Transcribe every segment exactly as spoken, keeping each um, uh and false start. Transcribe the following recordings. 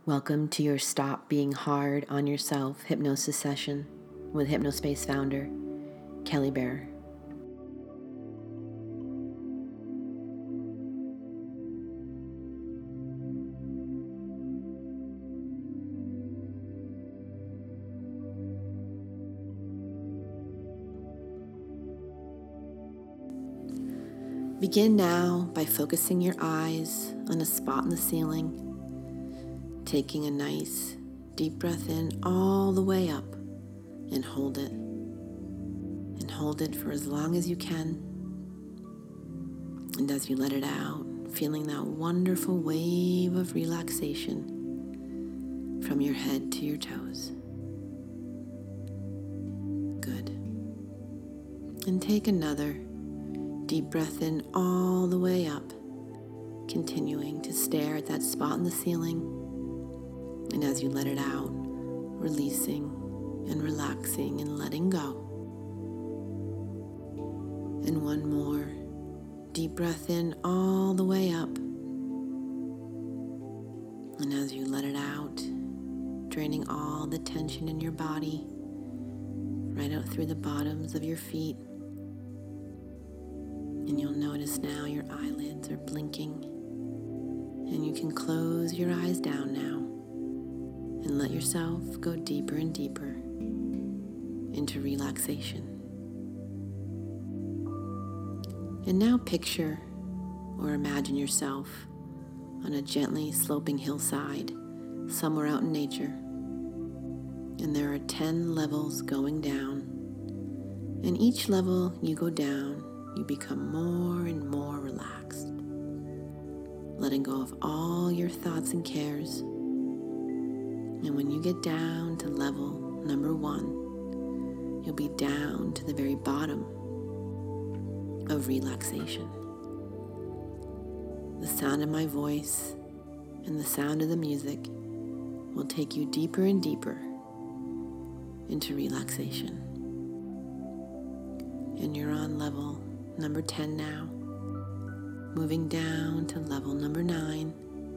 Welcome to your Stop Being Hard on Yourself hypnosis session with Hypnospace founder, Kelly Bear. Begin now by focusing your eyes on a spot in the ceiling, taking a nice deep breath in all the way up and hold it. And hold it for as long as you can. And as you let it out, feeling that wonderful wave of relaxation from your head to your toes. Good. And take another deep breath in all the way up, continuing to stare at that spot in the ceiling. And as you let it out, releasing and relaxing and letting go. And one more deep breath in all the way up. And as you let it out, draining all the tension in your body, right out through the bottoms of your feet. And you'll notice now your eyelids are blinking. And you can close your eyes down now and let yourself go deeper and deeper into relaxation. And now picture or imagine yourself on a gently sloping hillside somewhere out in nature. And there are ten levels going down. And each level you go down, you become more and more relaxed, letting go of all your thoughts and cares. And when you get down to level number one, you'll be down to the very bottom of relaxation. The sound of my voice and the sound of the music will take you deeper and deeper into relaxation. And you're on level number ten now, moving down to level number nine,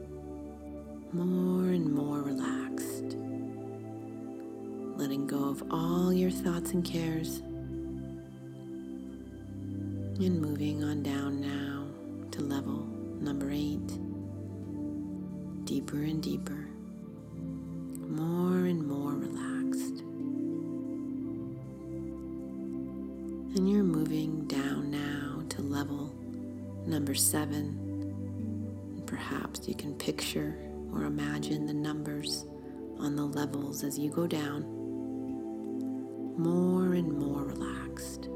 more and more relaxed, letting go of all your thoughts and cares, and moving on down now to level number eight, deeper and deeper, more and more relaxed. And you're moving down now to level number seven. And perhaps you can picture or imagine the numbers on the levels as you go down, more and more relaxed.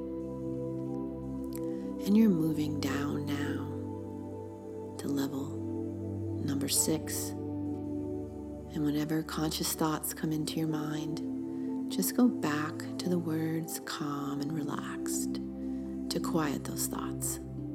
And you're moving down now to level number six. And whenever conscious thoughts come into your mind, just go back to the words calm and relaxed to quiet those thoughts.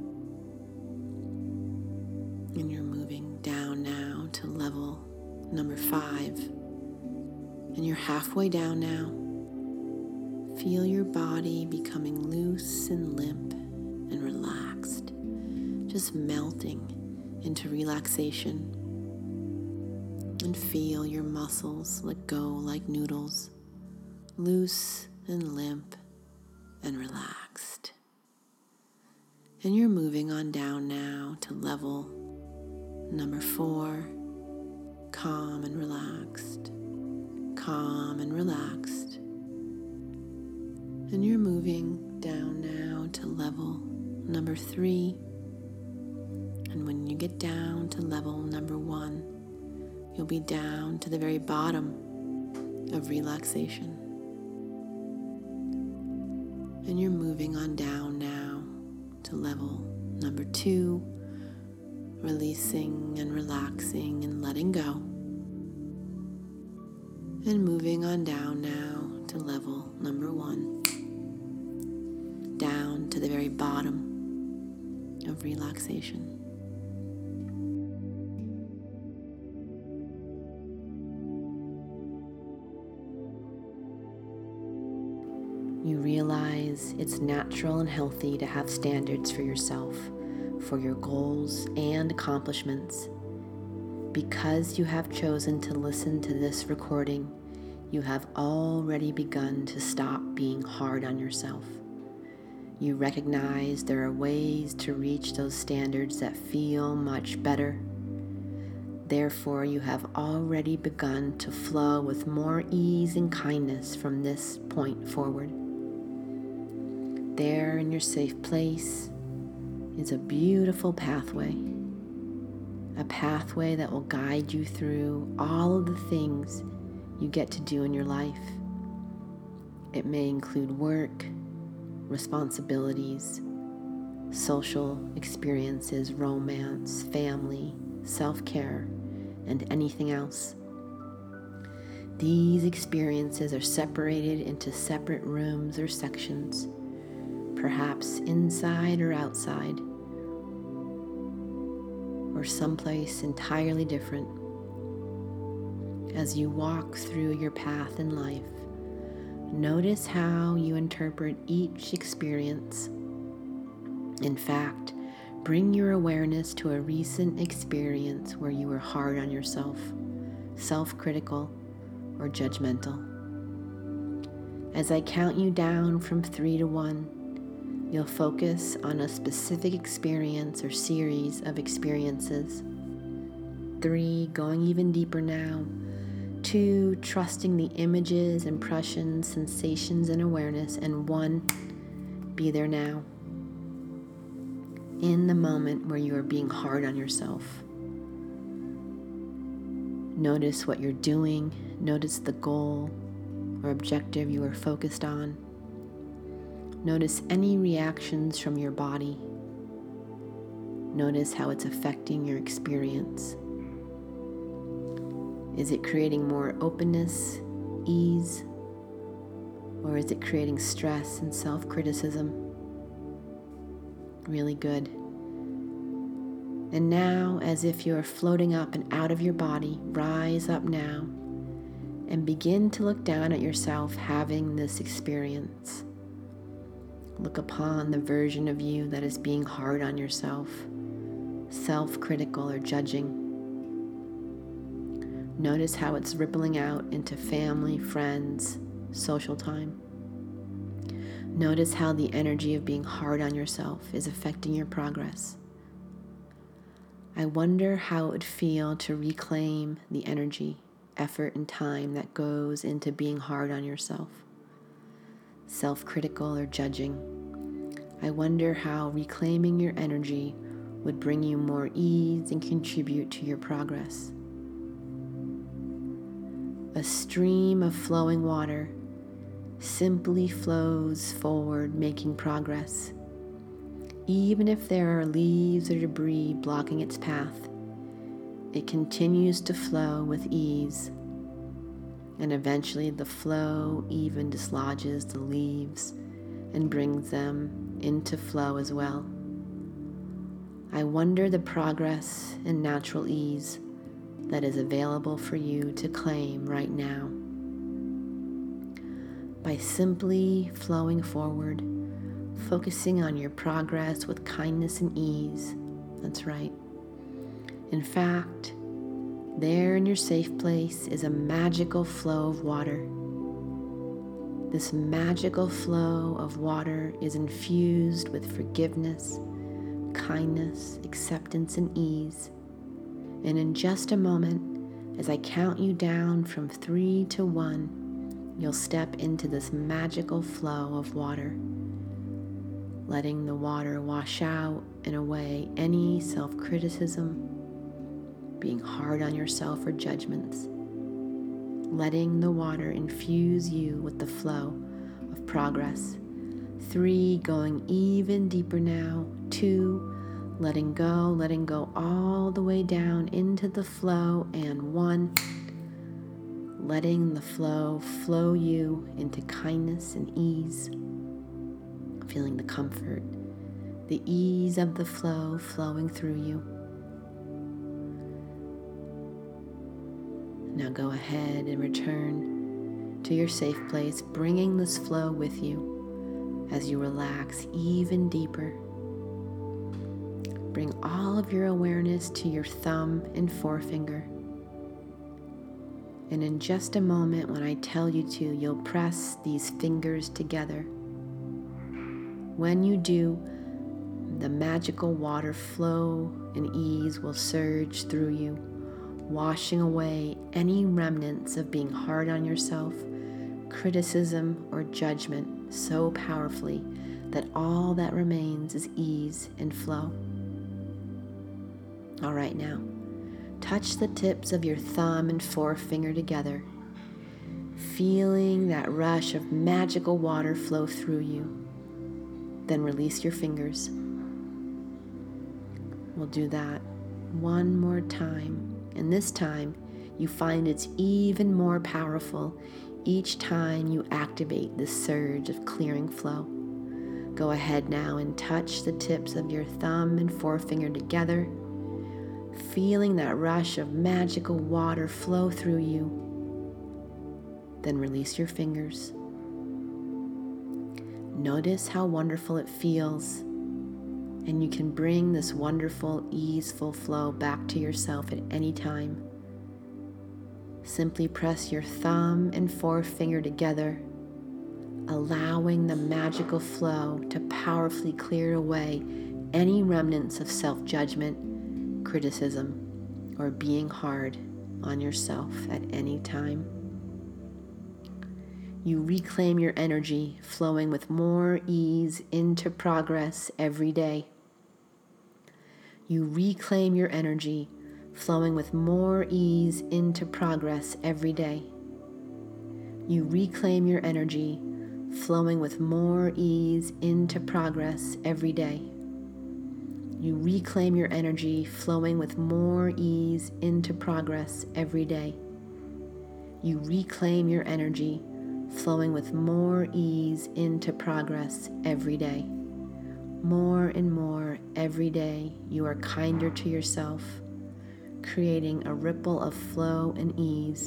And you're moving down now to level number five. And you're halfway down now. Feel your body becoming loose and limp and relaxed, just melting into relaxation. And feel your muscles let go like noodles, loose and limp and relaxed. And you're moving on down now to level number four, calm and relaxed, calm and relaxed. And you're moving down now to level number three. And when you get down to level number one, you'll be down to the very bottom of relaxation. And you're moving on down now to level number two, releasing and relaxing and letting go. And moving on down now to level number one, down to the very bottom of relaxation. You realize it's natural and healthy to have standards for yourself, for your goals and accomplishments. Because you have chosen to listen to this recording, you have already begun to stop being hard on yourself. You recognize there are ways to reach those standards that feel much better. Therefore, you have already begun to flow with more ease and kindness from this point forward. There in your safe place is a beautiful pathway, a pathway that will guide you through all of the things you get to do in your life. It may include work, responsibilities, social experiences, romance, family, self-care, and anything else. These experiences are separated into separate rooms or sections, perhaps inside or outside, or someplace entirely different. As you walk through your path in life, notice how you interpret each experience. In fact, bring your awareness to a recent experience where you were hard on yourself, self-critical, or judgmental. As I count you down from three to one, you'll focus on a specific experience or series of experiences. Three, going even deeper now. Two, trusting the images, impressions, sensations, and awareness. And one, be there now, in the moment where you are being hard on yourself. Notice what you're doing. Notice the goal or objective you are focused on. Notice any reactions from your body. Notice how it's affecting your experience. Is it creating more openness, ease, or is it creating stress and self-criticism? Really good. And now, as if you are floating up and out of your body, rise up now and begin to look down at yourself having this experience. Look upon the version of you that is being hard on yourself, self-critical or judging. Notice how it's rippling out into family, friends, social time. Notice how the energy of being hard on yourself is affecting your progress. I wonder how it would feel to reclaim the energy, effort, and time that goes into being hard on yourself, self-critical or judging. I wonder how reclaiming your energy would bring you more ease and contribute to your progress. A stream of flowing water simply flows forward, making progress. Even if there are leaves or debris blocking its path, it continues to flow with ease. And eventually the flow even dislodges the leaves and brings them into flow as well. I wonder the progress and natural ease that is available for you to claim right now. By simply flowing forward, focusing on your progress with kindness and ease. That's right. In fact, there in your safe place is a magical flow of water. This magical flow of water is infused with forgiveness, kindness, acceptance, and ease. And in just a moment, as I count you down from three to one, you'll step into this magical flow of water, letting the water wash out and away any self-criticism, being hard on yourself or judgments, letting the water infuse you with the flow of progress. Three, going even deeper now. Two, letting go, letting go all the way down into the flow. And one, letting the flow flow you into kindness and ease, feeling the comfort, the ease of the flow flowing through you. Now go ahead and return to your safe place, bringing this flow with you as you relax even deeper. bring all of your awareness to your thumb and forefinger. And in just a moment, when I tell you to, you'll press these fingers together. When you do, the magical water flow and ease will surge through you, washing away any remnants of being hard on yourself, criticism, or judgment so powerfully that all that remains is ease and flow. All right, now, touch the tips of your thumb and forefinger together, feeling that rush of magical water flow through you. Then release your fingers. We'll do that one more time, and this time you find it's even more powerful each time you activate this surge of clearing flow. Go ahead now and touch the tips of your thumb and forefinger together, feeling that rush of magical water flow through you. Then release your fingers. Notice how wonderful it feels, and you can bring this wonderful, easeful flow back to yourself at any time. Simply press your thumb and forefinger together, allowing the magical flow to powerfully clear away any remnants of self-judgment, criticism, or being hard on yourself at any time. You reclaim your energy, flowing with more ease into progress every day. You reclaim your energy, flowing with more ease into progress every day. You reclaim your energy, flowing with more ease into progress every day. You reclaim your energy, flowing with more ease into progress every day. You reclaim your energy, flowing with more ease into progress every day. More and more every day, you are kinder to yourself, creating a ripple of flow and ease.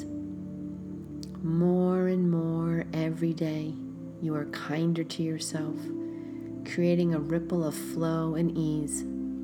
More and more every day, you are kinder to yourself, creating a ripple of flow and ease.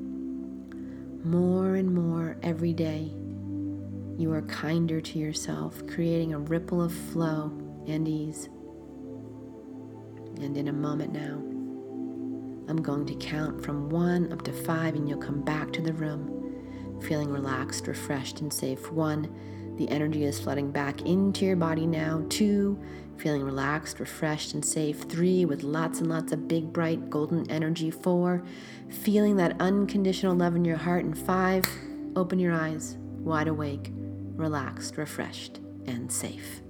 More and more every day, you are kinder to yourself, creating a ripple of flow and ease. And in a moment now, I'm going to count from one up to five, and you'll come back to the room feeling relaxed, refreshed, and safe. One, the energy is flooding back into your body now. Two, feeling relaxed, refreshed, and safe. Three, with lots and lots of big, bright, golden energy. Four, feeling that unconditional love in your heart. And five, open your eyes, wide awake, relaxed, refreshed, and safe.